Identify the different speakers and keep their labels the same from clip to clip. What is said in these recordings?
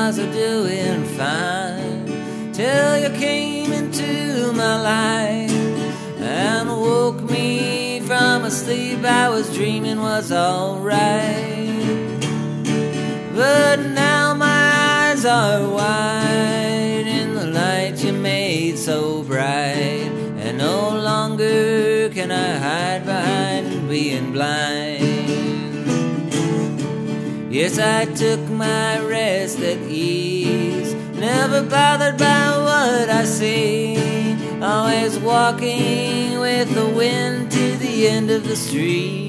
Speaker 1: was doing fine till you came into my life and woke me from a sleep I was dreaming was alright. But now my eyes are wide in the light you made so bright, and no longer can I hide behind being blind. Yes, I took my rest at ease, never bothered by what I see, always walking with the wind to the end of the street.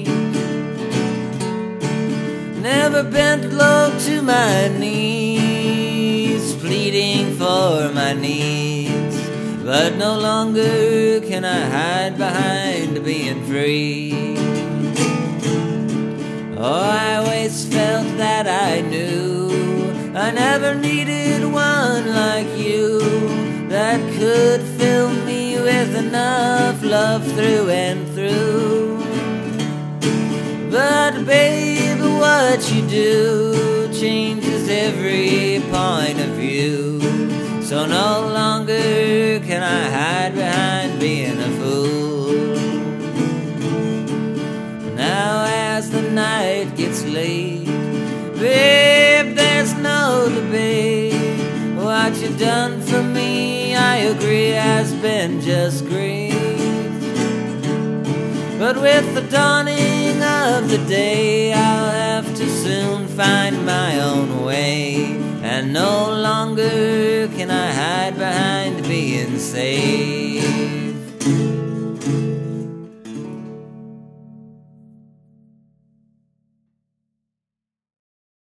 Speaker 1: Never bent low to my knees, pleading for my needs, but no longer can I hide behind being free. Oh, I always felt that I knew I never needed one like you that could fill me with enough love through and through. But baby, what you do changes every point of view, so no longer can I hide behind being a fool. Now as the night gets late, babe, there's no debate. What you've done for me, I agree, has been just great. But with the dawning of the day, I'll have to soon find my own way, and no longer can I hide behind being safe.